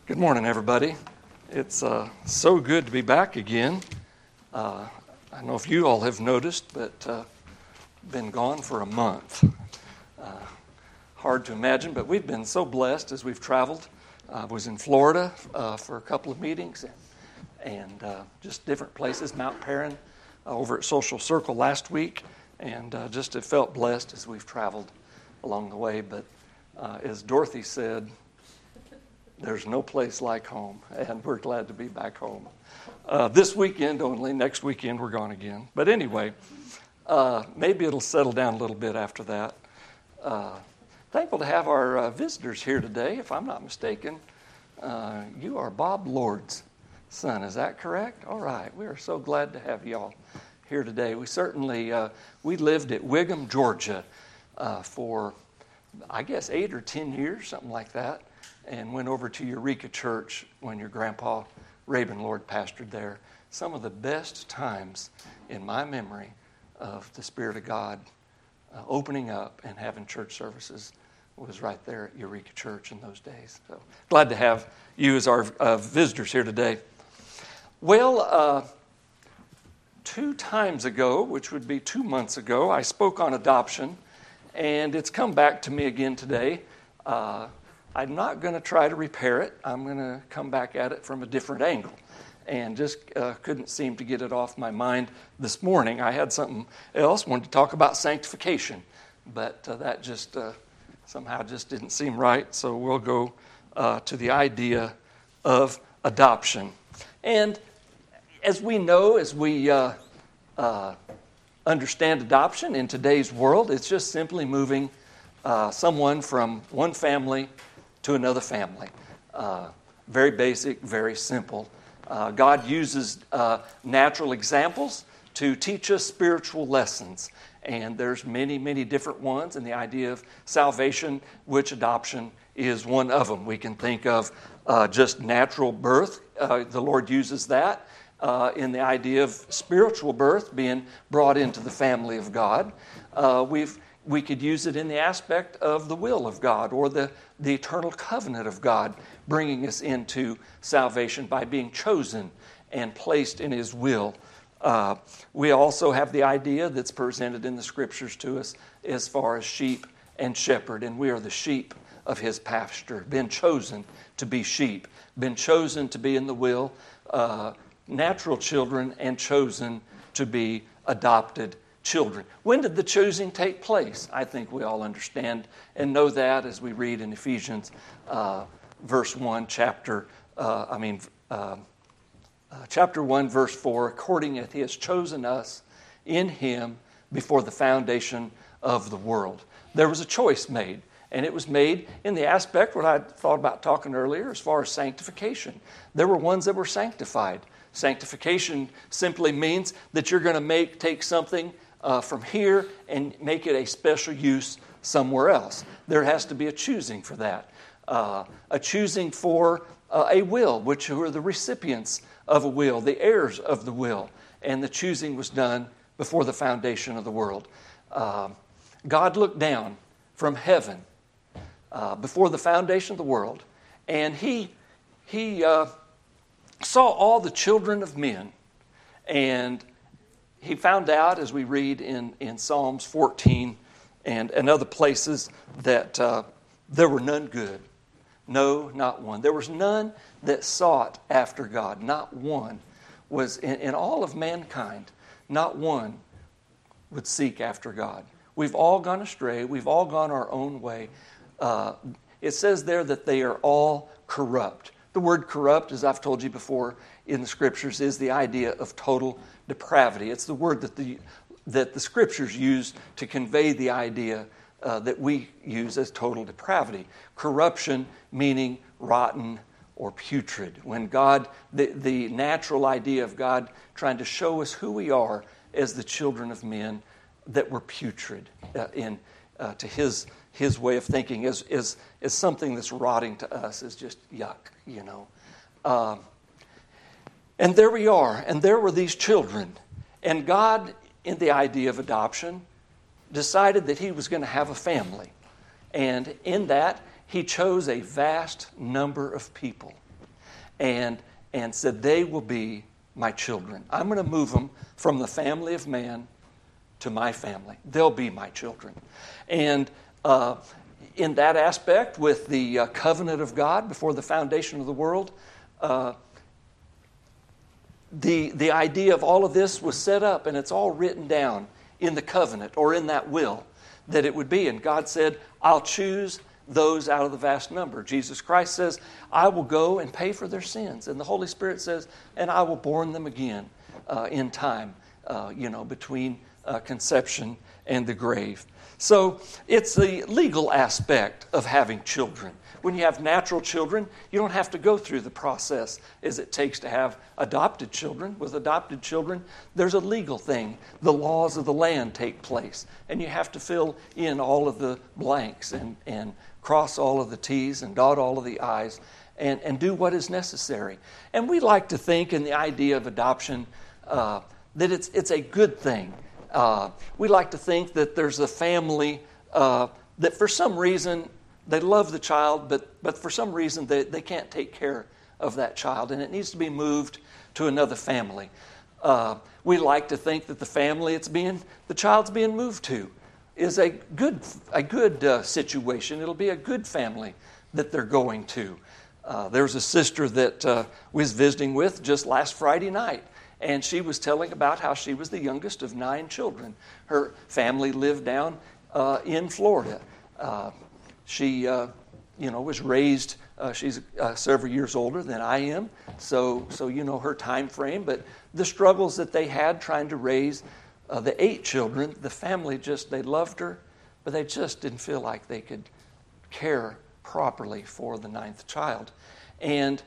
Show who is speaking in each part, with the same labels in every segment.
Speaker 1: Good morning, everybody. It's so good to be back again. I don't know if you all have noticed, but been gone for a month. Hard to imagine, but we've been so blessed as we've traveled. I was in Florida for a couple of meetings and just different places, Mount Perrin, over at Social Circle last week, and just have felt blessed as we've traveled along the way. But as Dorothy said, there's no place like home, and we're glad to be back home. This weekend only. Next weekend we're gone again. But anyway, maybe it'll settle down a little bit after that. Thankful to have our visitors here today. If I'm not mistaken, you are Bob Lord's son. Is that correct? All right. We are so glad to have you all here today. We certainly, we lived at Wiggum, Georgia for, I guess, 8 or 10 years, something like that, and went over to Eureka Church when your grandpa, Rabin Lord, pastored there. Some of the best times in my memory of the Spirit of God opening up and having church services was right there at Eureka Church in those days. So glad to have you as our visitors here today. Well, 2 times ago, which would be 2 months ago, I spoke on adoption, and it's come back to me again today. I'm not going to try to repair it. I'm going to come back at it from a different angle. And just couldn't seem to get it off my mind this morning. I had something else, wanted to talk about sanctification, but that just somehow just didn't seem right. So we'll go to the idea of adoption. And as we know, as we understand adoption in today's world, it's just simply moving someone from one family to another family. Very basic, very simple. God uses natural examples to teach us spiritual lessons. And there's many, many different ones in the idea of salvation, which adoption is one of them. We can think of just natural birth. The Lord uses that in the idea of spiritual birth being brought into the family of God. We could use it in the aspect of the will of God or the eternal covenant of God, bringing us into salvation by being chosen and placed in His will. We also have the idea that's presented in the Scriptures to us as far as sheep and shepherd, and we are the sheep of His pasture, been chosen to be sheep, been chosen to be in the will, natural children, and chosen to be adopted children. When did the choosing take place? I think we all understand and know that as we read in Ephesians verse 1, chapter 1, verse 4, according as He has chosen us in Him before the foundation of the world. There was a choice made, and it was made in the aspect what I thought about talking earlier as far as sanctification. There were ones that were sanctified. Sanctification simply means that you're going to take something from here and make it a special use somewhere else. There has to be a choosing for that. A choosing for a will, which who are the recipients of a will, the heirs of the will. And the choosing was done before the foundation of the world. God looked down from heaven before the foundation of the world, and He saw all the children of men, and He found out, as we read in Psalms 14 and other places, that there were none good. No, not one. There was none that sought after God. Not one was, in all of mankind, not one would seek after God. We've all gone astray. We've all gone our own way. It says there that they are all corrupt. The word corrupt, as I've told you before in the Scriptures, is the idea of total depravity. It's the word that the Scriptures use to convey the idea that we use as total depravity. Corruption meaning rotten or putrid. When God, the natural idea of God trying to show us who we are as the children of men, that we're putrid to His way of thinking is something that's rotting to us, is just yuck, you know. And there we are, and there were these children. And God, in the idea of adoption, decided that He was going to have a family. And in that, He chose a vast number of people. and said, they will be my children. I'm going to move them from the family of man to my family. They'll be my children. And in that aspect, with the covenant of God before the foundation of the world, the idea of all of this was set up, and it's all written down in the covenant or in that will that it would be. And God said, I'll choose those out of the vast number. Jesus Christ says, I will go and pay for their sins. And the Holy Spirit says, and I will born them again in time, between conception and the grave. So it's the legal aspect of having children. When you have natural children, you don't have to go through the process as it takes to have adopted children. With adopted children, there's a legal thing. The laws of the land take place, and you have to fill in all of the blanks and cross all of the T's and dot all of the I's and do what is necessary. And we like to think in the idea of adoption that it's a good thing. We like to think that there's a family that for some reason they love the child, but for some reason they can't take care of that child, and it needs to be moved to another family. We like to think that the family the child's being moved to is a good situation. It'll be a good family that they're going to. There was a sister that we was visiting with just last Friday night, and she was telling about how she was the youngest of 9 children. Her family lived down in Florida. She, was raised. She's several years older than I am, so you know her time frame. But the struggles that they had trying to raise the 8 children, the family they loved her, but they just didn't feel like they could care properly for the 9th child, and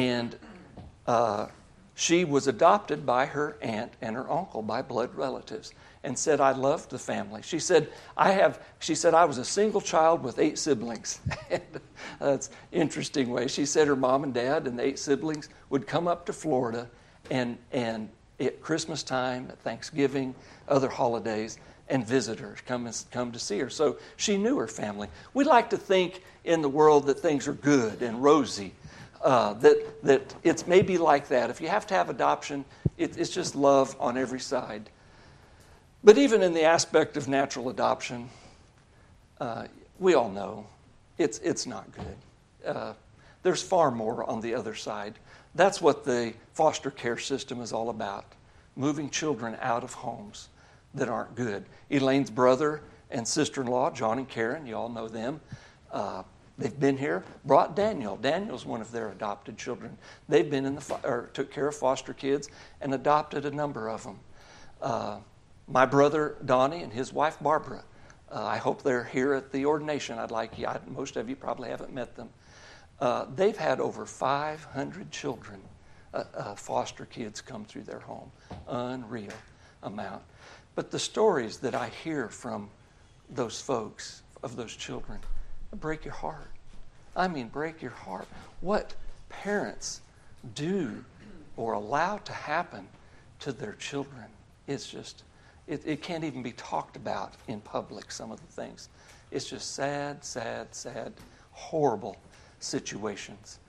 Speaker 1: she was adopted by her aunt and her uncle, by blood relatives, and said, I loved the family. She said, I was a single child with 8 siblings. That's an interesting way. She said her mom and dad and the 8 siblings would come up to Florida and at Christmas time, at Thanksgiving, other holidays, and visit her, come to see her. So she knew her family. We like to think in the world that things are good and rosy, that it's maybe like that. If you have to have adoption, it's just love on every side. But even in the aspect of natural adoption, we all know it's not good. There's far more on the other side. That's what the foster care system is all about, moving children out of homes that aren't good. Elaine's brother and sister-in-law, John and Karen, you all know them. They've been here, brought Daniel. Daniel's one of their adopted children. They've been took care of foster kids and adopted a number of them. My brother Donnie and his wife Barbara, I hope they're here at the ordination. Most of you probably haven't met them. They've had over 500 children, foster kids come through their home. Unreal amount. But the stories that I hear from those folks, of those children, break your heart. I mean, break your heart. What parents do or allow to happen to their children is just, it can't even be talked about in public, some of the things. It's just sad, sad, sad, horrible situations.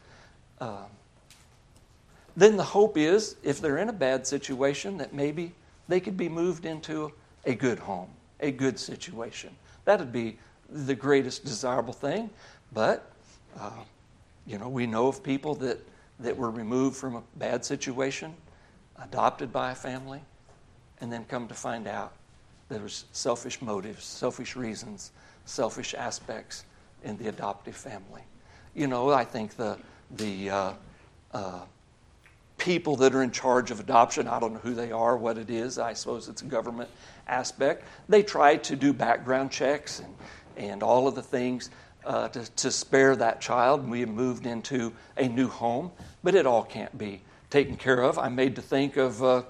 Speaker 1: Then the hope is, if they're in a bad situation, that maybe they could be moved into a good home, a good situation. That would be the greatest desirable thing. But, we know of people that were removed from a bad situation, adopted by a family, and then come to find out there was selfish motives, selfish reasons, selfish aspects in the adoptive family. I think the people that are in charge of adoption, I don't know who they are, what it is. I suppose it's a government aspect. They try to do background checks and all of the things to spare that child. We have moved into a new home, but it all can't be taken care of. I'm made to think of,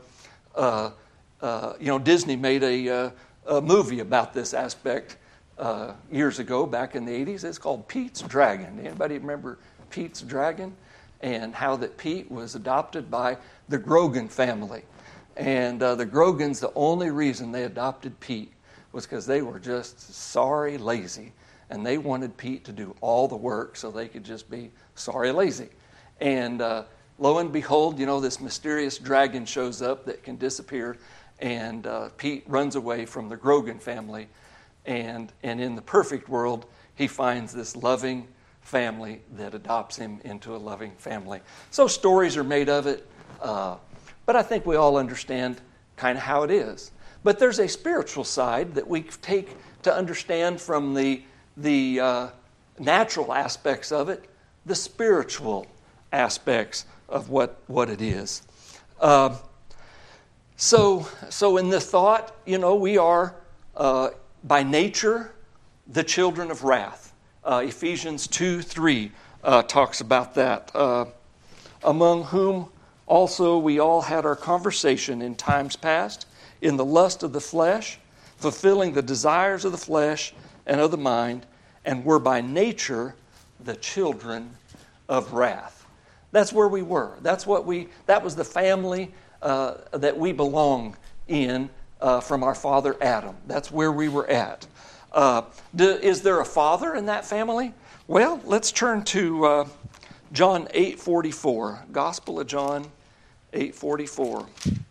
Speaker 1: Disney made a movie about this aspect years ago, back in the 80s. It's called Pete's Dragon. Anybody remember Pete's Dragon? And how that Pete was adopted by the Grogan family. And the Grogans, the only reason they adopted Pete was because they were just sorry, lazy. And they wanted Pete to do all the work so they could just be sorry, lazy. And lo and behold, this mysterious dragon shows up that can disappear, and Pete runs away from the Grogan family, and in the perfect world, he finds this loving family that adopts him into a loving family. So stories are made of it, but I think we all understand kind of how it is. But there's a spiritual side that we take to understand from the natural aspects of it, the spiritual aspects of what it is. So in the thought, we are by nature the children of wrath. Ephesians 2:3 talks about that. Among whom also we all had our conversation in times past, in the lust of the flesh, fulfilling the desires of the flesh and of the mind, and were by nature the children of wrath. That's where we were. That was the family that we belong in from our father Adam. That's where we were at. Is there a father in that family? Well, let's turn to John 8:44. Gospel of John 8:44.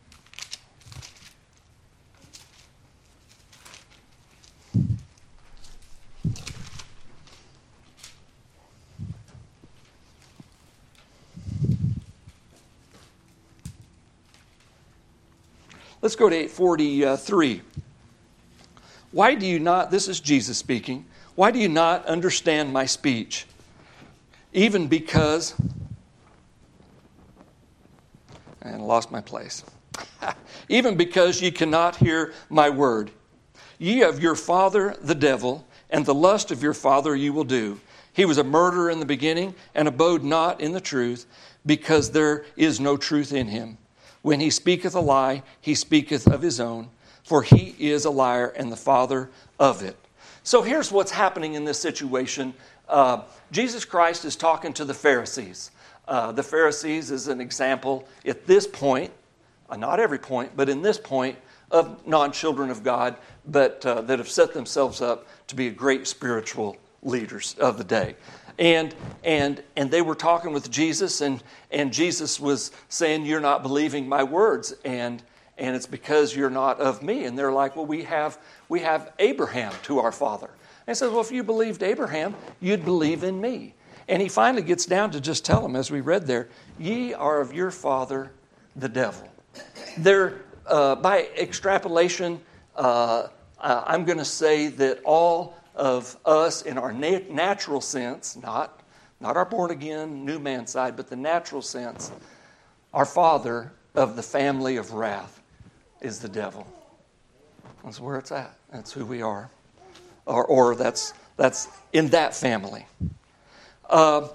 Speaker 1: Let's go to 8:43. Why do you not, this is Jesus speaking, why do you not understand my speech? Even because, and I lost my place. Even because ye cannot hear my word. Ye of your father the devil, and the lust of your father ye will do. He was a murderer in the beginning, and abode not in the truth, because there is no truth in him. When he speaketh a lie, he speaketh of his own, for he is a liar and the father of it. So here's what's happening in this situation. Jesus Christ is talking to the Pharisees. The Pharisees is an example at this point, not every point, but in this point, of non-children of God, but that have set themselves up to be great spiritual leaders of the day. And they were talking with Jesus, and Jesus was saying, you're not believing my words, and it's because you're not of me. And they're like, well, we have Abraham to our father. And he says, well, if you believed Abraham, you'd believe in me. And he finally gets down to just tell them, as we read there, ye are of your father, the devil. They're, by extrapolation, I'm going to say that all of us in our natural sense, not our born-again, new man side, but the natural sense, our father of the family of wrath is the devil. That's where it's at. That's who we are. Or that's in that family. But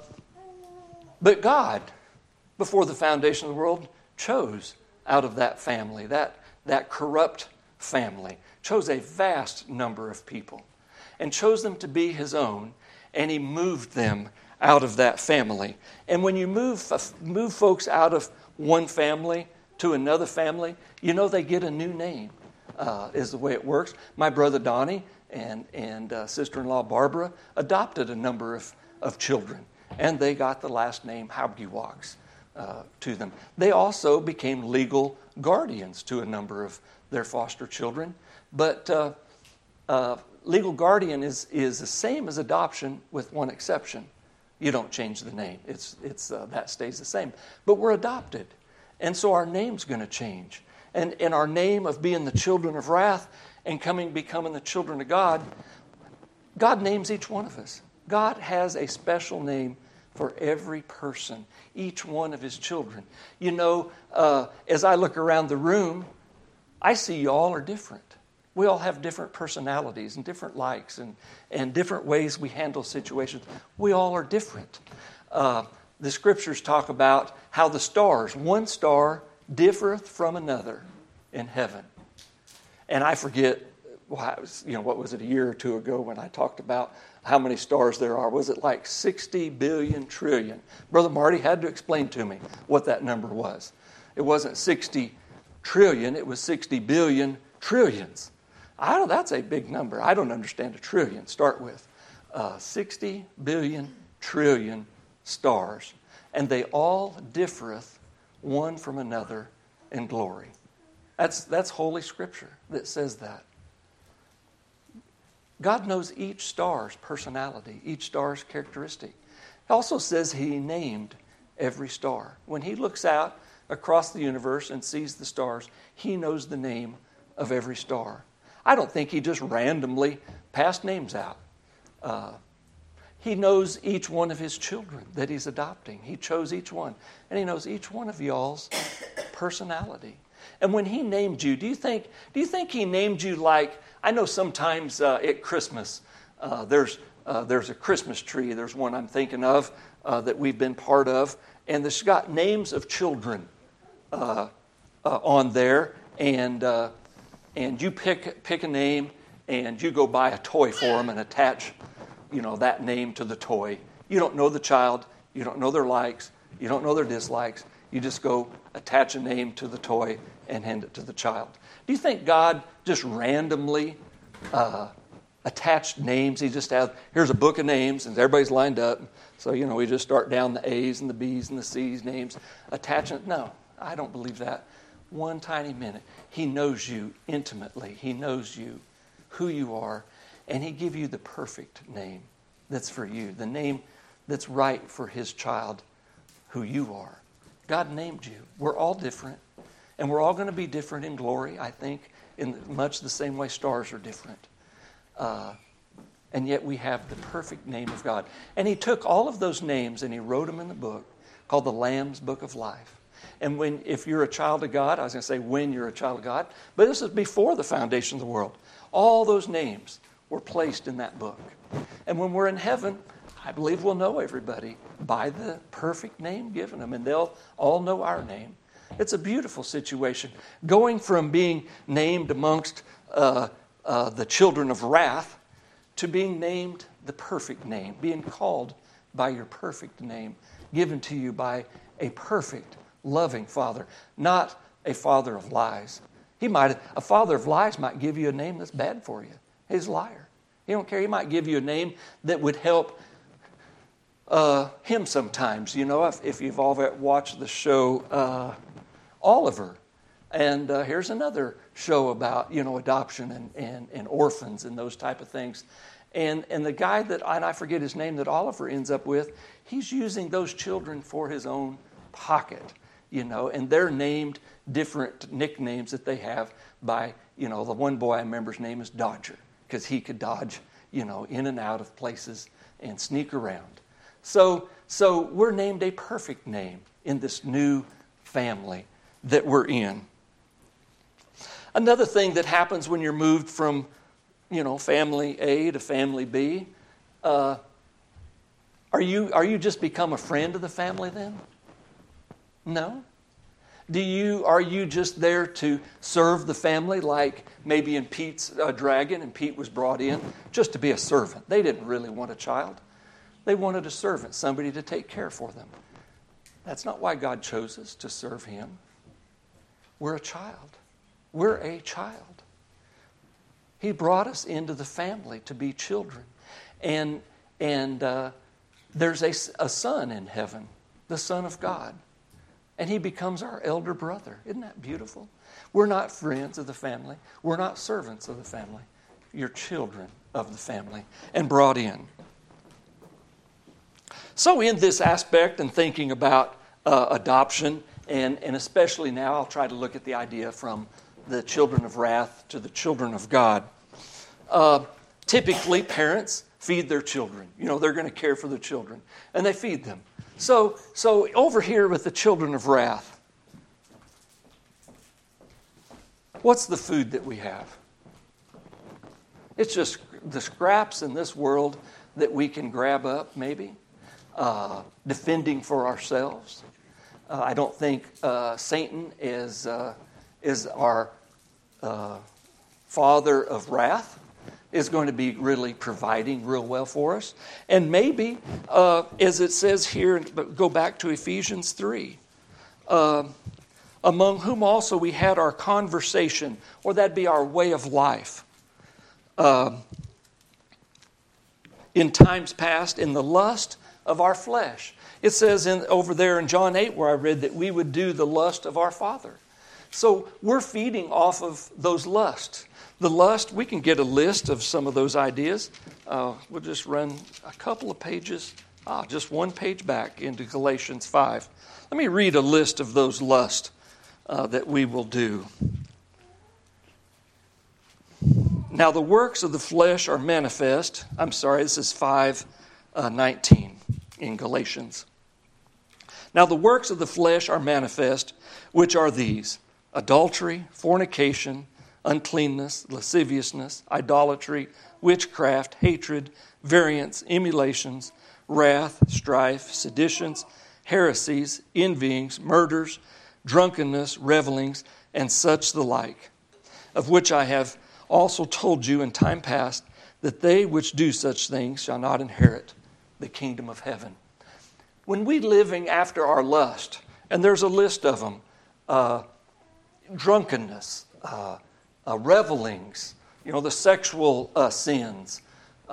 Speaker 1: God, before the foundation of the world, chose out of that family, that corrupt family, chose a vast number of people and chose them to be his own, and he moved them out of that family. And when you move folks out of one family to another family, they get a new name, is the way it works. My brother Donnie and sister-in-law Barbara adopted a number of children, and they got the last name Haubgewachs to them. They also became legal guardians to a number of their foster children, but legal guardian is the same as adoption with one exception. You don't change the name. It's that stays the same. But we're adopted. And so our name's going to change. And in our name of being the children of wrath and becoming the children of God, God names each one of us. God has a special name for every person, each one of his children. As I look around the room, I see you all are different. We all have different personalities and different likes and different ways we handle situations. We all are different. The scriptures talk about how the stars, one star differeth from another in heaven. And I forget, what was it, a year or two ago when I talked about how many stars there are? Was it like 60 billion trillion? Brother Marty had to explain to me what that number was. It wasn't 60 trillion, it was 60 billion trillions. That's a big number. I don't understand a trillion. Start with 60 billion trillion stars. and they all differeth one from another in glory. That's Holy Scripture that says that. God knows each star's personality, each star's characteristic. It also says He named every star. When He looks out across the universe and sees the stars, He knows the name of every star. I don't think He just randomly passed names out. He knows each one of His children that He's adopting. He chose each one. And He knows each one of y'all's personality. And when He named you, do you think He named you like, I know sometimes at Christmas, there's a Christmas tree. There's one I'm thinking of that we've been part of. And it's got names of children on there. And you pick a name and you go buy a toy for them and attach that name to the toy. You don't know the child. You don't know their likes. You don't know their dislikes. You just go attach a name to the toy and hand it to the child. Do you think God just randomly attached names? He just has, here's a book of names, and everybody's lined up. So, we just start down the A's and the B's and the C's names, attaching. No, I don't believe that. One tiny minute. He knows you intimately. He knows you, who you are, and He give you the perfect name that's for you, the name that's right for His child, who you are. God named you. We're all different, and we're all going to be different in glory, I think, in much the same way stars are different. And yet we have the perfect name of God. And He took all of those names and He wrote them in the book called the Lamb's Book of Life. And if you're a child of God, I was going to say when you're a child of God, but this is before the foundation of the world. All those names were placed in that book. And when we're in heaven, I believe we'll know everybody by the perfect name given them, and they'll all know our name. It's a beautiful situation. Going from being named amongst the children of wrath to being named the perfect name, being called by your perfect name, given to you by a perfect, loving Father, not a father of lies. A father of lies might give you a name that's bad for you. He's a liar. He don't care. He might give you a name that would help him sometimes. If you've all watched the show Oliver, and here's another show about adoption and orphans and those type of things. And the guy and I forget his name, that Oliver ends up with, he's using those children for his own pocket, and they're named different nicknames that they have by, the one boy I remember's name is Dodger, because he could dodge, in and out of places and sneak around. So we're named a perfect name in this new family that we're in. Another thing that happens when you're moved from, family A to family B, are you just become a friend of the family then? No. Are you just there to serve the family, like maybe in Pete's Dragon, and Pete was brought in just to be a servant? They didn't really want a child. They wanted a servant, somebody to take care for them. That's not why God chose us to serve Him. We're a child. We're a child. He brought us into the family to be children. And there's a son in heaven, the Son of God. And He becomes our elder brother. Isn't that beautiful? We're not friends of the family. We're not servants of the family. You're children of the family and brought in. So in this aspect and thinking about adoption, and especially now, I'll try to look at the idea from the children of wrath to the children of God. Typically, parents feed their children. They're going to care for their children, and they feed them. So over here with the children of wrath, what's the food that we have? It's just the scraps in this world that we can grab up, maybe, defending for ourselves. I don't think Satan is our father of wrath, is going to be really providing real well for us. And maybe, as it says here, but go back to Ephesians 3, among whom also we had our conversation, or that'd be our way of life, in times past, in the lust of our flesh. It says over there in John 8 where I read that we would do the lust of our father. So we're feeding off of those lusts. The lust, we can get a list of some of those ideas. We'll just run a couple of pages, just one page back into Galatians 5. Let me read a list of those lusts that we will do. Now the works of the flesh are manifest. This is 5:19 in Galatians. Now the works of the flesh are manifest, which are these: adultery, fornication, uncleanness, lasciviousness, idolatry, witchcraft, hatred, variance, emulations, wrath, strife, seditions, heresies, envyings, murders, drunkenness, revelings, and such the like, of which I have also told you in time past, that they which do such things shall not inherit the kingdom of heaven. When we living after our lust, and there's a list of them, drunkenness, revelings, the sexual sins,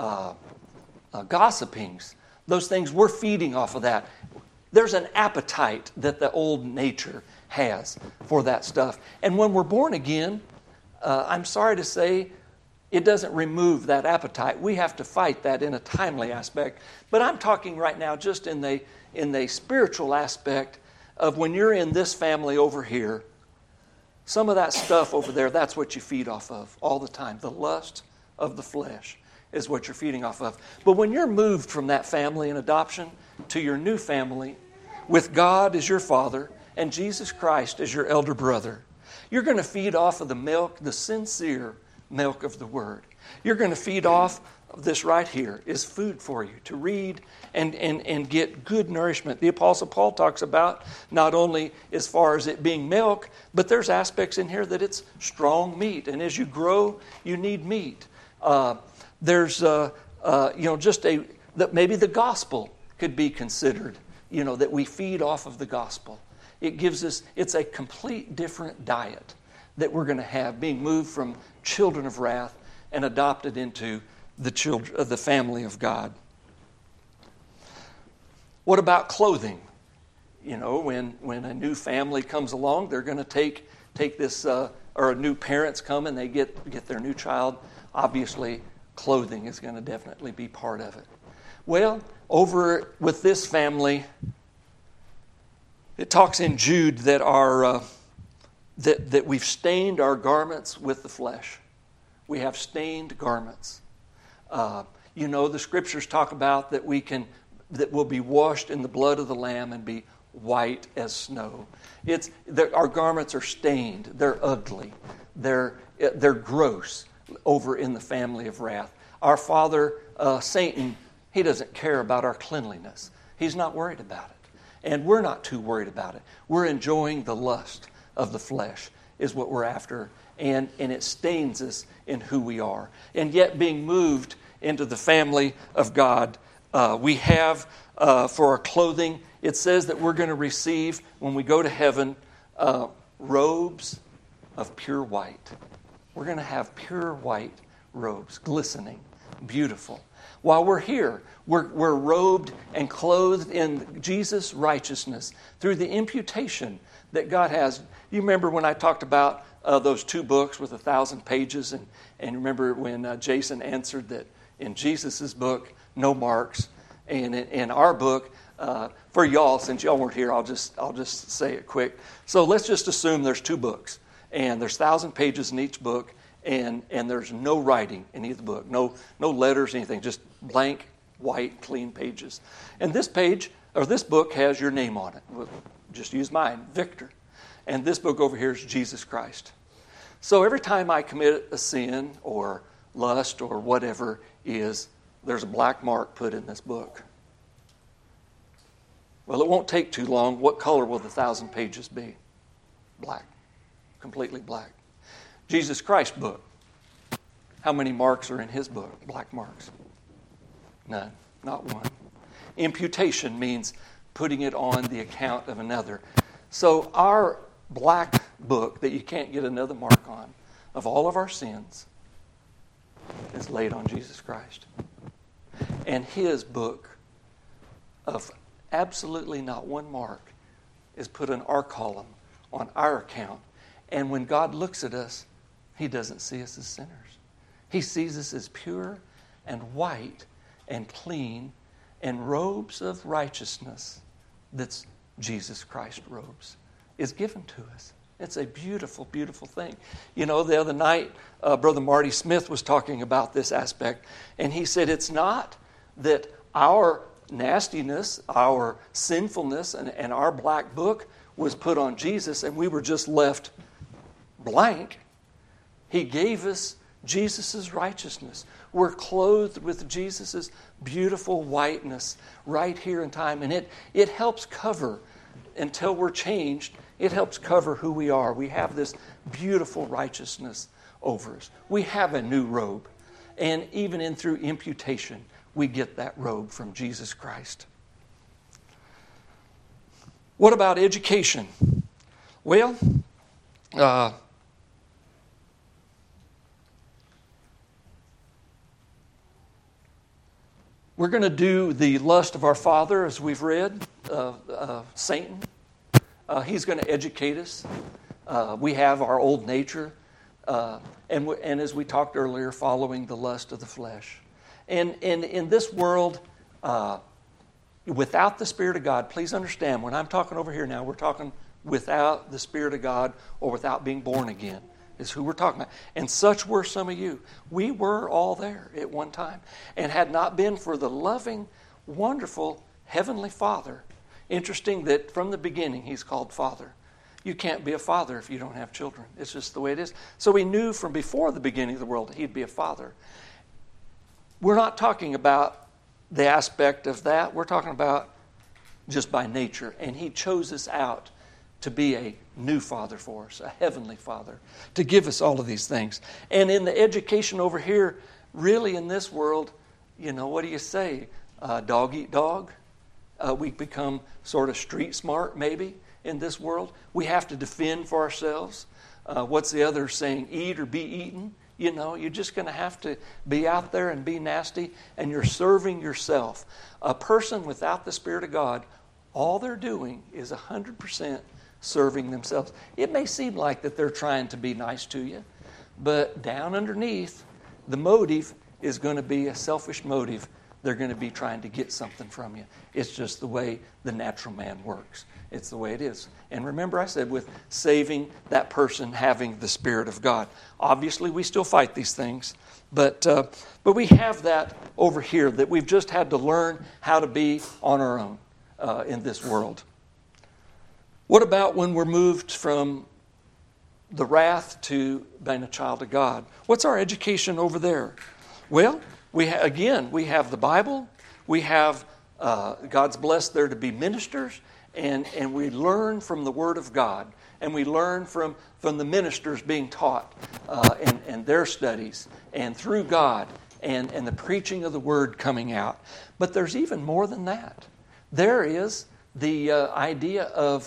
Speaker 1: gossipings, those things, we're feeding off of that. There's an appetite that the old nature has for that stuff. And when we're born again, I'm sorry to say, it doesn't remove that appetite. We have to fight that in a timely aspect. But I'm talking right now just in the spiritual aspect of when you're in this family over here, some of that stuff over there, that's what you feed off of all the time. The lust of the flesh is what you're feeding off of. But when you're moved from that family in adoption to your new family, with God as your father and Jesus Christ as your elder brother, you're going to feed off of the milk, the sincere milk of the Word. You're going to feed off of this right here is food for you to read and get good nourishment. The Apostle Paul talks about not only as far as it being milk, but there's aspects in here that it's strong meat. And as you grow, you need meat. There's that maybe the gospel could be considered, that we feed off of the gospel. It gives us, it's a complete different diet that we're going to have, being moved from children of wrath and adopted into the children of the family of God. What about clothing? When a new family comes along, they're going to take this, or new parents come and they get their new child. Obviously, clothing is going to definitely be part of it. Well, over with this family, it talks in Jude that that we've stained our garments with the flesh. We have stained garments. The scriptures talk about that we'll be washed in the blood of the Lamb and be white as snow. Our garments are stained. They're ugly. They're gross over in the family of wrath. Our father, Satan, he doesn't care about our cleanliness. He's not worried about it. And we're not too worried about it. We're enjoying the lust of the flesh is what we're after. And it stains us in who we are. And yet being moved into the family of God, we have for our clothing, it says that we're going to receive, when we go to heaven, robes of pure white. We're going to have pure white robes, glistening, beautiful. While we're here, we're robed and clothed in Jesus' righteousness through the imputation that God has. You remember when I talked about those two books with 1,000 pages, and remember when Jason answered that in Jesus' book, no marks, and in our book, for y'all, since y'all weren't here, I'll just say it quick. So let's just assume there's two books, and there's 1,000 pages in each book, and there's no writing in either book, no letters, anything, just blank, white, clean pages. And this page, or this book, has your name on it. We'll just use mine, Victor. And this book over here is Jesus Christ. So every time I commit a sin or lust or whatever there's a black mark put in this book. Well, it won't take too long. What color will the 1,000 pages be? Black. Completely black. Jesus Christ's book. How many marks are in his book? Black marks. None. Not one. Imputation means putting it on the account of another. So our black book that you can't get another mark on of all of our sins is laid on Jesus Christ. And his book of absolutely not one mark is put in our column, on our account. And when God looks at us, He doesn't see us as sinners. He sees us as pure and white and clean and robes of righteousness that's Jesus Christ robes is given to us. It's a beautiful, beautiful thing. You know, the other night, Brother Marty Smith was talking about this aspect, and he said it's not that our nastiness, our sinfulness, and our black book was put on Jesus and we were just left blank. He gave us Jesus' righteousness. We're clothed with Jesus' beautiful whiteness right here in time, and it helps cover, until we're changed, it helps cover who we are. We have this beautiful righteousness over us. We have a new robe. And even through imputation, we get that robe from Jesus Christ. What about education? Well, we're going to do the lust of our father, as we've read, Satan. He's going to educate us. We have our old nature. And as we talked earlier, following the lust of the flesh. And in this world, without the Spirit of God, please understand, when I'm talking over here now, we're talking without the Spirit of God or without being born again is who we're talking about. And such were some of you. We were all there at one time. And had not been for the loving, wonderful Heavenly Father. Interesting that from the beginning He's called Father. You can't be a father if you don't have children. It's just the way it is. So we knew from before the beginning of the world that He'd be a father. We're not talking about the aspect of that. We're talking about just by nature. And He chose us out to be a new father for us, a heavenly Father, to give us all of these things. And in the education over here, really in this world, you know, what do you say? Dog eat dog. We become sort of street smart, maybe, in this world. We have to defend for ourselves. What's the other saying? Eat or be eaten. You know, you're just going to have to be out there and be nasty, and you're serving yourself. A person without the Spirit of God, all they're doing is 100% serving themselves. It may seem like that they're trying to be nice to you, but down underneath, the motive is going to be a selfish motive. They're going to be trying to get something from you. It's just the way the natural man works. It's the way it is. And remember I said with saving that person having the Spirit of God. Obviously we still fight these things, but we have that over here that we've just had to learn how to be on our own in this world. What about when we're moved from the wrath to being a child of God? What's our education over there? Well, we have the Bible. We have God's blessed there to be ministers, and we learn from the Word of God, and we learn from the ministers being taught and their studies, and through God, and the preaching of the Word coming out. But there's even more than that. There is the idea of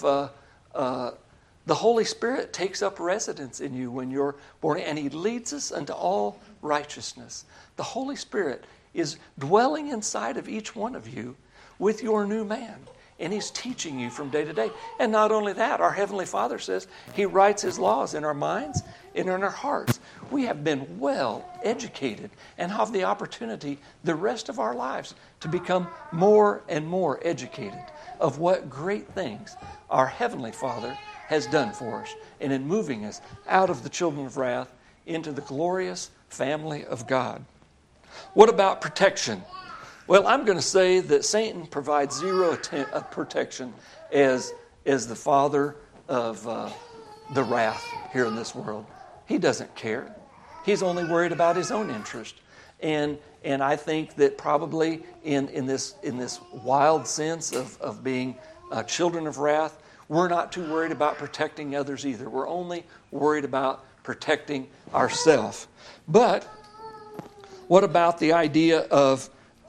Speaker 1: the Holy Spirit takes up residence in you when you're born, and He leads us unto all righteousness. The Holy Spirit is dwelling inside of each one of you with your new man, and He's teaching you from day to day. And not only that, our Heavenly Father says He writes His laws in our minds and in our hearts. We have been well educated and have the opportunity the rest of our lives to become more and more educated of what great things our Heavenly Father has done for us, and in moving us out of the children of wrath into the glorious family of God. What about protection? Well, I'm going to say that Satan provides zero protection as the father of the wrath here in this world. He doesn't care. He's only worried about his own interest. And I think that probably in this wild sense of being children of wrath, we're not too worried about protecting others either. We're only worried about protecting ourselves. But what about the idea of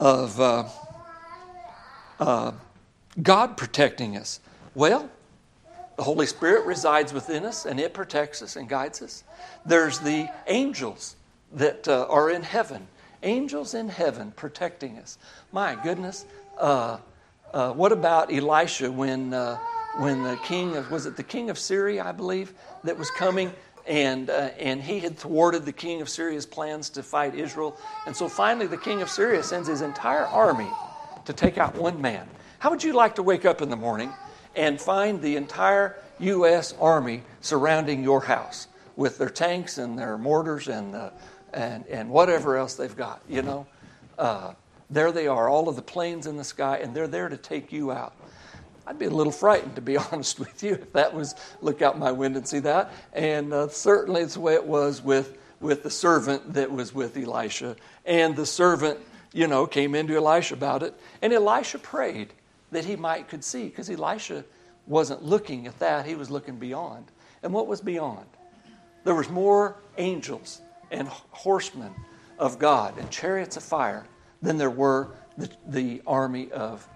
Speaker 1: God protecting us? Well, the Holy Spirit resides within us, and it protects us and guides us. There's the angels that are in heaven. Angels in heaven protecting us. My goodness. What about Elisha when the king of, was it the king of Syria, I believe, that was coming, and he had thwarted the king of Syria's plans to fight Israel. And so finally the king of Syria sends his entire army to take out one man. How would you like to wake up in the morning and find the entire U.S. Army surrounding your house with their tanks and their mortars and whatever else they've got, you know? There they are, all of the planes in the sky, and they're there to take you out. I'd be a little frightened, to be honest with you, if that was, look out my window and see that. And certainly it's the way it was with the servant that was with Elisha. And the servant, you know, came into Elisha about it. And Elisha prayed that he could see, because Elisha wasn't looking at that. He was looking beyond. And what was beyond? There was more angels and horsemen of God and chariots of fire than there were the army of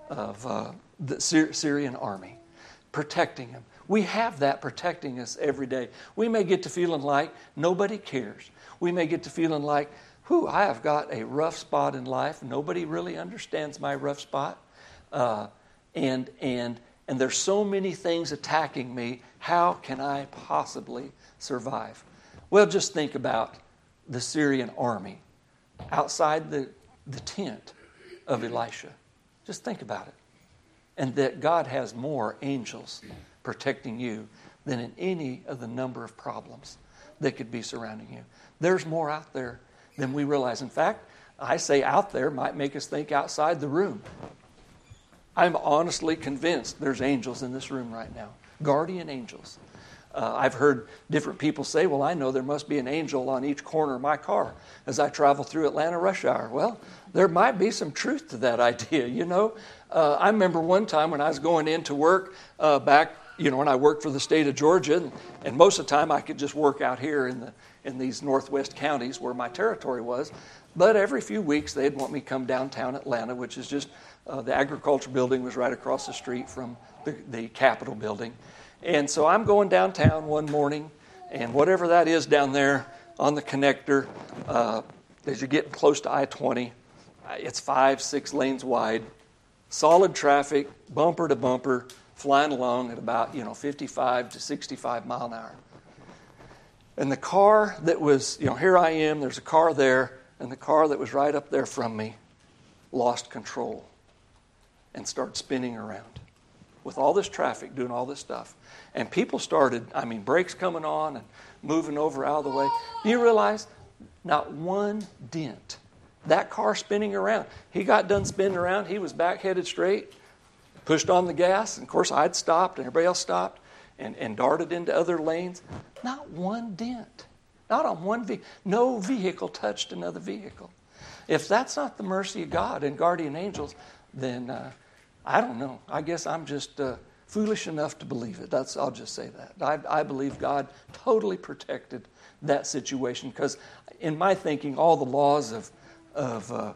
Speaker 1: the Syrian army protecting him. We have that protecting us every day. We may get to feeling like nobody cares. We may get to feeling like, I have got a rough spot in life. Nobody really understands my rough spot. And there's so many things attacking me. How can I possibly survive? Well, just think about the Syrian army outside the tent of Elisha. Just think about it. And that God has more angels protecting you than in any of the number of problems that could be surrounding you. There's more out there than we realize. In fact, I say out there might make us think outside the room. I'm honestly convinced there's angels in this room right now, guardian angels. I've heard different people say, well, I know there must be an angel on each corner of my car as I travel through Atlanta rush hour. Well, there might be some truth to that idea, you know. I remember one time when I was going into work back, you know, when I worked for the state of Georgia, and most of the time I could just work out here in these northwest counties where my territory was. But every few weeks they'd want me to come downtown Atlanta, which is just, the agriculture building was right across the street from the Capitol building. And so I'm going downtown one morning, and whatever that is down there on the connector, as you get close to I-20, it's 5-6 lanes wide, solid traffic, bumper to bumper, flying along at about 55 to 65 mile an hour. And the car that was, here I am, there's a car there, and the car that was right up there from me lost control and started spinning around with all this traffic doing all this stuff. And people started, brakes coming on and moving over out of the way. Do you realize not one dent? That car spinning around. He got done spinning around. He was back headed straight, pushed on the gas. And of course, I'd stopped and everybody else stopped and darted into other lanes. Not one dent. Not on one vehicle. No vehicle touched another vehicle. If that's not the mercy of God and guardian angels, then I don't know. I guess I'm just foolish enough to believe it. I'll just say that. I believe God totally protected that situation because in my thinking, all the laws of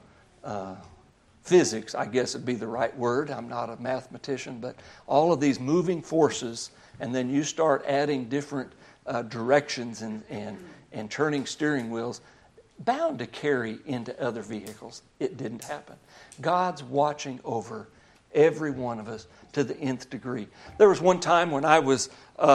Speaker 1: physics, I guess would be the right word. I'm not a mathematician, but all of these moving forces, and then you start adding different directions and turning steering wheels, bound to carry into other vehicles. It didn't happen. God's watching over every one of us to the nth degree. There was one time when I was,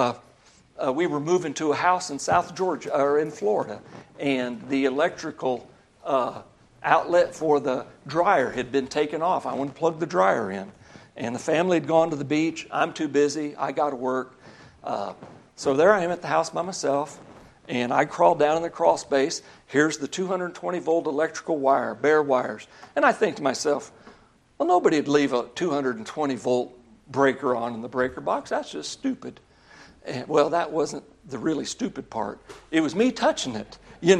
Speaker 1: we were moving to a house in South Georgia, or in Florida, and the electrical outlet for the dryer had been taken off. I wanted to plug the dryer in. And the family had gone to the beach. I'm too busy. I got to work. So there I am at the house by myself, and I crawled down in the crawl space. Here's the 220-volt electrical wire, bare wires. And I think to myself, well, nobody would leave a 220-volt breaker on in the breaker box. That's just stupid. And, well, that wasn't the really stupid part. It was me touching it,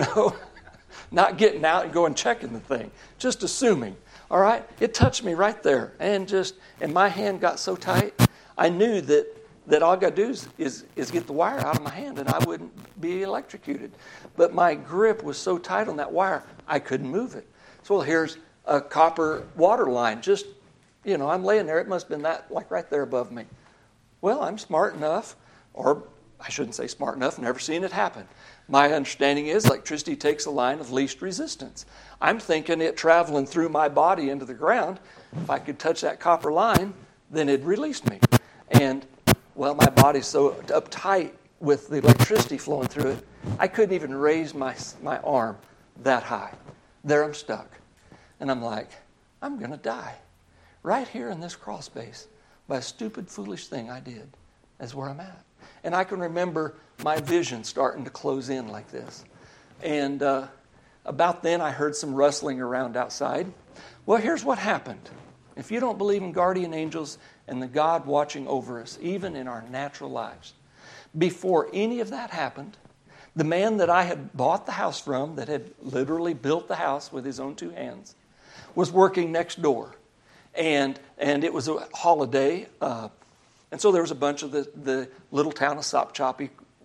Speaker 1: not getting out and going checking the thing, just assuming. All right? It touched me right there, and my hand got so tight, I knew that all I got to do is get the wire out of my hand, and I wouldn't be electrocuted. But my grip was so tight on that wire, I couldn't move it. So here's a copper water line. Just, I'm laying there. It must have been that, like right there above me. Well, I'm smart enough, or I shouldn't say smart enough, never seen it happen. My understanding is electricity takes a line of least resistance. I'm thinking it traveling through my body into the ground. If I could touch that copper line, then it'd release me. And, well, my body's so uptight with the electricity flowing through it, I couldn't even raise my arm that high. There I'm stuck. And I'm like, I'm going to die right here in this crawl space by a stupid, foolish thing I did. That's where I'm at. And I can remember my vision starting to close in like this. And about then, I heard some rustling around outside. Well, here's what happened. If you don't believe in guardian angels and the God watching over us, even in our natural lives, before any of that happened, the man that I had bought the house from, that had literally built the house with his own 2 hands, was working next door. And it was a holiday, and so there was a bunch of the little town of Sopchoppy,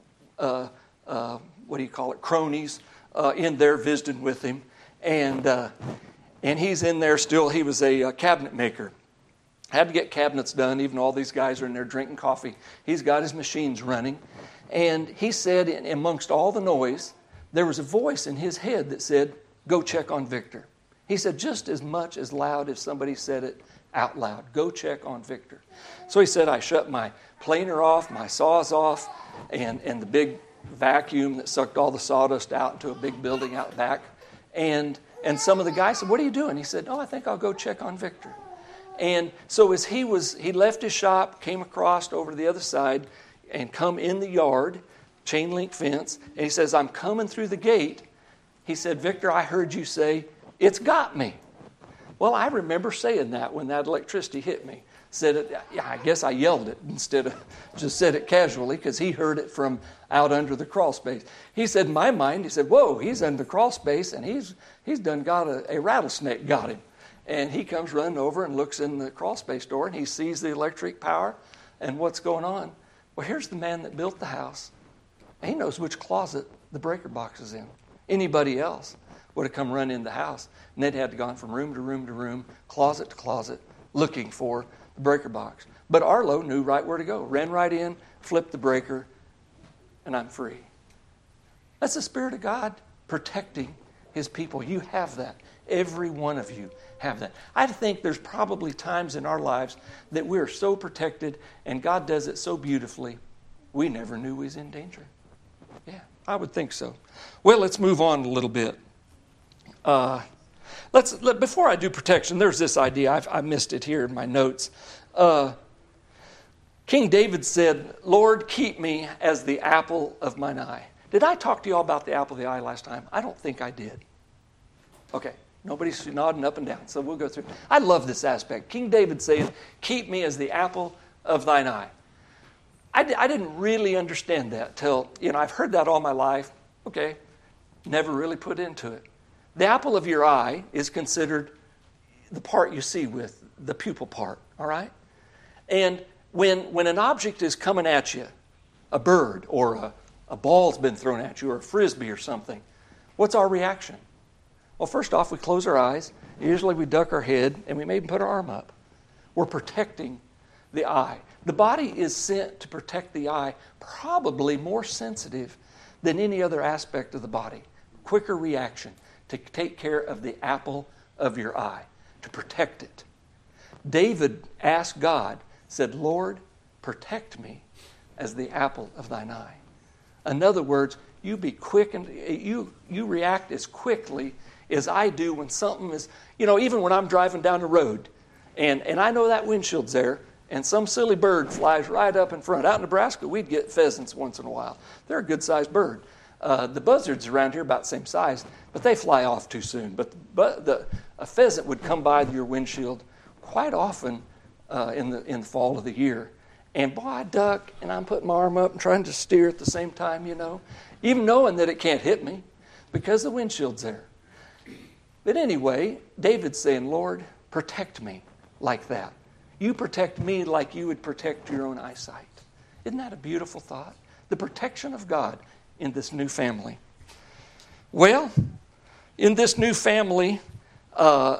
Speaker 1: cronies in there visiting with him. And he's in there still. He was a cabinet maker. Had to get cabinets done. Even all these guys are in there drinking coffee. He's got his machines running. And he said, amongst all the noise, there was a voice in his head that said, go check on Victor. He said, just as much as loud as somebody said it out loud. Go check on Victor. So he said, I shut my planer off, my saws off, and the big vacuum that sucked all the sawdust out into a big building out back. And some of the guys said, what are you doing? He said, I think I'll go check on Victor. And so as he left his shop, came across over to the other side, and come in the yard, chain link fence, and he says, I'm coming through the gate. He said, Victor, I heard you say, it's got me. Well, I remember saying that when that electricity hit me. Said it, I guess I yelled it instead of just said it casually because he heard it from out under the crawl space. He said, in my mind, he said, whoa, he's under the crawl space and he's done got a rattlesnake got him. And he comes running over and looks in the crawl space door and he sees the electric power and what's going on. Well, here's the man that built the house. He knows which closet the breaker box is in. Anybody else would have come running in the house, and they'd had to gone from room to room to room, closet to closet, looking for the breaker box. But Arlo knew right where to go. Ran right in, flipped the breaker, and I'm free. That's the Spirit of God protecting His people. You have that. Every one of you have that. I think there's probably times in our lives that we're so protected, and God does it so beautifully, we never knew we was in danger. Yeah, I would think so. Well, let's move on a little bit. Before I do protection, there's this idea. I missed it here in my notes. King David said, Lord, keep me as the apple of mine eye. Did I talk to you all about the apple of the eye last time? I don't think I did. Okay, nobody's nodding up and down, so we'll go through. I love this aspect. King David saying, keep me as the apple of thine eye. I didn't really understand that till, I've heard that all my life. Okay, never really put into it. The apple of your eye is considered the part you see with, the pupil part, all right? And when an object is coming at you, a bird or a ball's been thrown at you or a frisbee or something, what's our reaction? Well, first off, we close our eyes. Usually we duck our head and we maybe put our arm up. We're protecting the eye. The body is sent to protect the eye, probably more sensitive than any other aspect of the body. Quicker reaction to take care of the apple of your eye, to protect it. David asked God, said, Lord, protect me as the apple of thine eye. In other words, you be quick and you react as quickly as I do when something is, even when I'm driving down the road and I know that windshield's there and some silly bird flies right up in front. Out in Nebraska, we'd get pheasants once in a while. They're a good-sized bird. The buzzards around here about the same size, but they fly off too soon. But a pheasant would come by your windshield quite often in the fall of the year. And boy, I duck, and I'm putting my arm up and trying to steer at the same time, even knowing that it can't hit me because the windshield's there. But anyway, David's saying, Lord, protect me like that. You protect me like you would protect your own eyesight. Isn't that a beautiful thought? The protection of God in this new family. Well, in this new family, over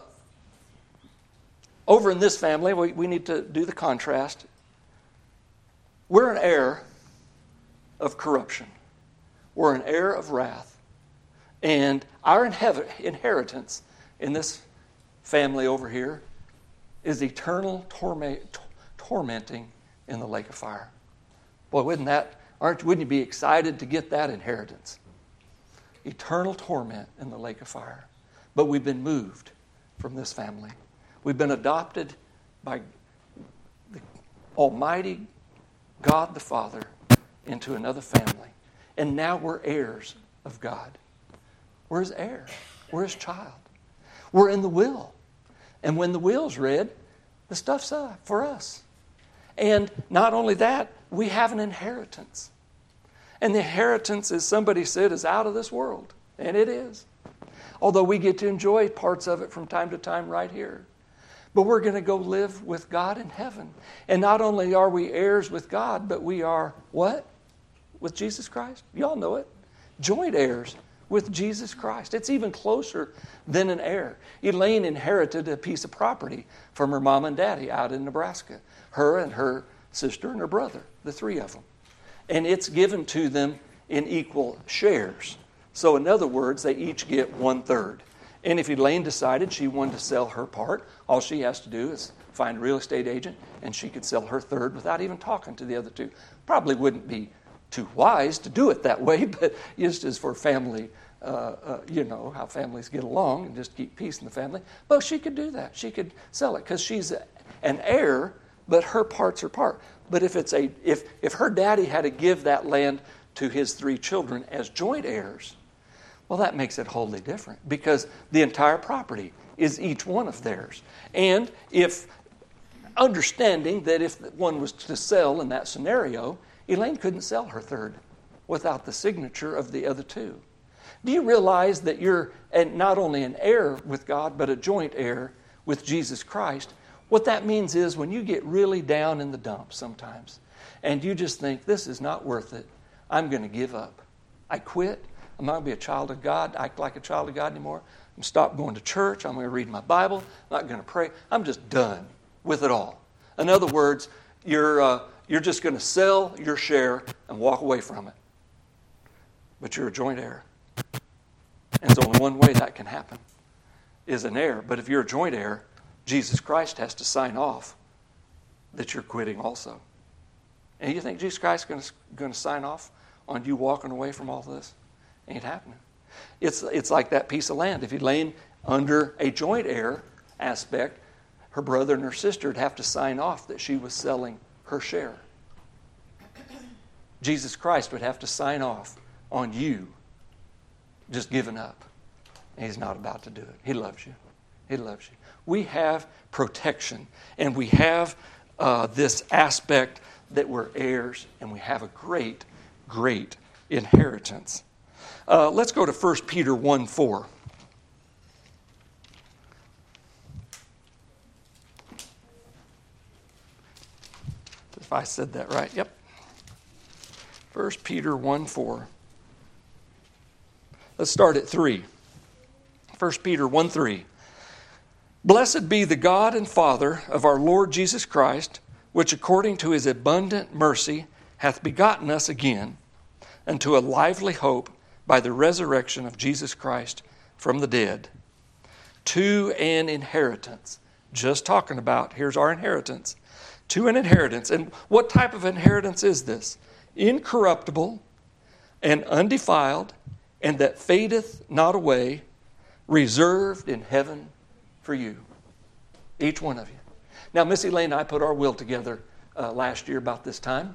Speaker 1: in this family, we need to do the contrast. We're an heir of corruption. We're an heir of wrath. And our inheritance in this family over here is eternal tormenting in the lake of fire. Boy, wouldn't you be excited to get that inheritance? Eternal torment in the lake of fire. But we've been moved from this family. We've been adopted by the Almighty God the Father into another family. And now we're heirs of God. We're His heir. We're His child. We're in the will. And when the will's read, the stuff's for us. And not only that, we have an inheritance. And the inheritance, as somebody said, is out of this world. And it is. Although we get to enjoy parts of it from time to time right here. But we're going to go live with God in heaven. And not only are we heirs with God, but we are what? With Jesus Christ? Y'all know it. Joint heirs with Jesus Christ. It's even closer than an heir. Elaine inherited a piece of property from her mom and daddy out in Nebraska. Her and her sister and her brother, the three of them. And it's given to them in equal shares. So in other words, they each get 1/3. And if Elaine decided she wanted to sell her part, all she has to do is find a real estate agent and she could sell her third without even talking to the other two. Probably wouldn't be too wise to do it that way, but just as for family, how families get along and just keep peace in the family. But she could do that. She could sell it because she's an heir, but her parts are part. But if her daddy had to give that land to his 3 children as joint heirs, well, that makes it wholly different because the entire property is each one of theirs. And if understanding that if one was to sell in that scenario, Elaine couldn't sell her third without the signature of the other 2. Do you realize that you're not only an heir with God, but a joint heir with Jesus Christ? What that means is when you get really down in the dumps sometimes and you just think, this is not worth it, I'm going to give up. I quit. I'm not going to be a child of God, act like a child of God anymore. I'm stop going to church. I'm going to read my Bible. I'm not going to pray. I'm just done with it all. In other words, you're just going to sell your share and walk away from it. But you're a joint heir. And there's only one way that can happen, is an heir. But if you're a joint heir, Jesus Christ has to sign off that you're quitting also. And you think Jesus Christ is going to sign off on you walking away from all this? Ain't happening. It's like that piece of land. If you lay under a joint heir aspect, her brother and her sister would have to sign off that she was selling her share. Jesus Christ would have to sign off on you just giving up. And He's not about to do it. He loves you. He loves you. We have protection, and we have this aspect that we're heirs, and we have a great, great inheritance. Let's go to 1 Peter 1:4. If I said that right, yep. 1 Peter 1:4. Let's start at 3. 1 Peter 1:3. Blessed be the God and Father of our Lord Jesus Christ, which according to His abundant mercy hath begotten us again unto a lively hope by the resurrection of Jesus Christ from the dead, to an inheritance. Just talking about, here's our inheritance. To an inheritance. And what type of inheritance is this? Incorruptible and undefiled, and that fadeth not away, reserved in heaven for you. Each one of you. Now, Miss Elaine and I put our will together last year about this time.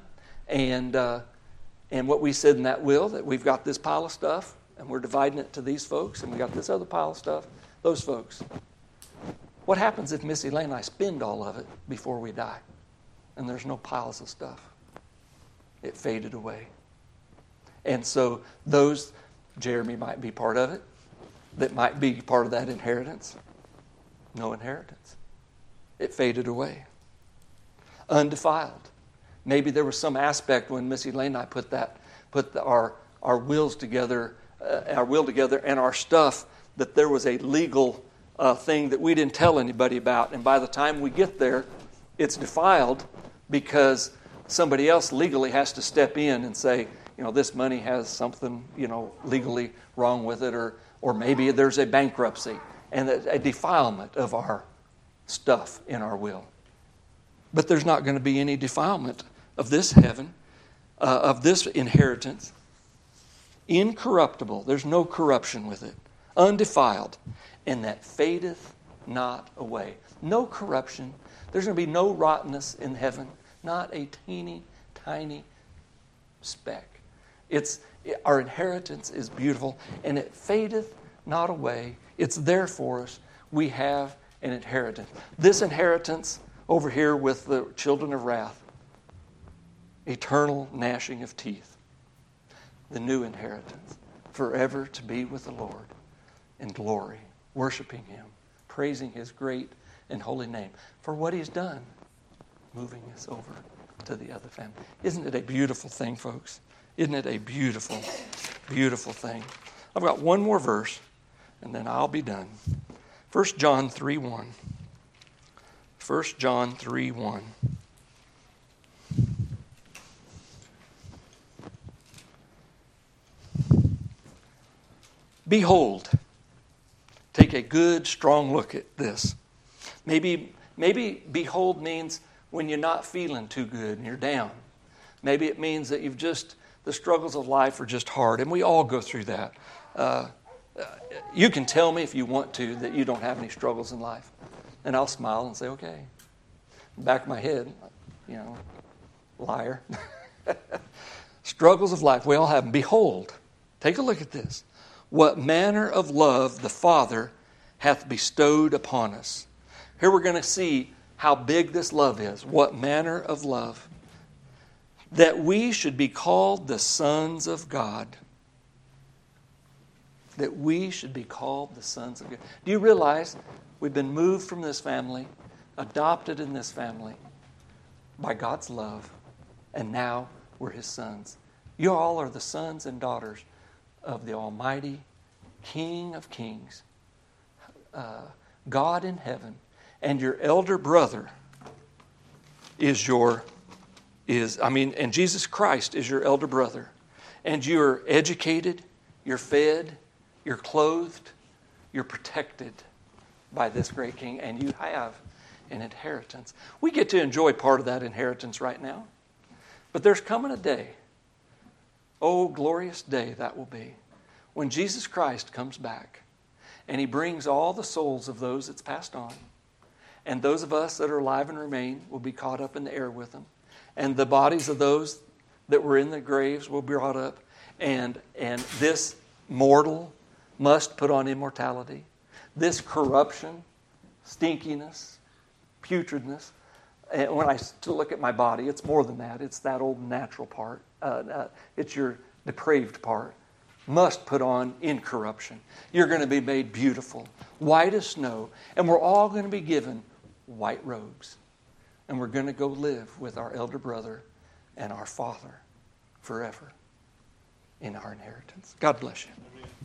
Speaker 1: And what we said in that will, that we've got this pile of stuff, and we're dividing it to these folks, and we got this other pile of stuff, those folks. What happens if Miss Elaine and I spend all of it before we die? And there's no piles of stuff. It faded away. And so those, Jeremy might be part of it, that might be part of that inheritance. No inheritance. It faded away. Undefiled. Maybe there was some aspect when Miss Elaine and I put our wills together, and our stuff, that there was a legal thing that we didn't tell anybody about. And by the time we get there, it's defiled because somebody else legally has to step in and say, this money has something, legally wrong with it, or maybe there's a bankruptcy and a defilement of our stuff in our will. But there's not going to be any defilement of this heaven, of this inheritance. Incorruptible. There's no corruption with it. Undefiled. And that fadeth not away. No corruption. There's going to be no rottenness in heaven. Not a teeny, tiny speck. Our inheritance is beautiful, and it fadeth not away. It's there for us. We have an inheritance. This inheritance over here with the children of wrath, eternal gnashing of teeth. The new inheritance, forever to be with the Lord in glory, worshiping Him, praising His great and holy name for what He's done, moving us over to the other family. Isn't it a beautiful thing, folks? Isn't it a beautiful, beautiful thing? I've got one more verse, and then I'll be done. 1 John 3:1. 1 John 3:1. Behold, take a good, strong look at this. Maybe behold means when you're not feeling too good and you're down. Maybe it means that the struggles of life are just hard, and we all go through that. You can tell me if you want to that you don't have any struggles in life, and I'll smile and say, okay. Back of my head, liar. Struggles of life, we all have them. Behold, take a look at this. What manner of love the Father hath bestowed upon us. Here we're going to see how big this love is. What manner of love. That we should be called the sons of God. That we should be called the sons of God. Do you realize we've been moved from this family, adopted in this family by God's love, and now we're His sons. You all are the sons and daughters of the Almighty King of Kings, God in heaven, and your elder brother and Jesus Christ is your elder brother, and you're educated, you're fed, you're clothed, you're protected by this great King, and you have an inheritance. We get to enjoy part of that inheritance right now, but there's coming a day, oh glorious day that will be, when Jesus Christ comes back and He brings all the souls of those that's passed on, and those of us that are alive and remain will be caught up in the air with Him, and the bodies of those that were in the graves will be brought up, and this mortal must put on immortality. This corruption, stinkiness, putridness, and when I still look at my body, it's more than that. It's that old natural part. It's your depraved part. Must put on incorruption. You're going to be made beautiful, white as snow, and we're all going to be given white robes. And we're going to go live with our elder brother and our Father forever in our inheritance. God bless you. Amen.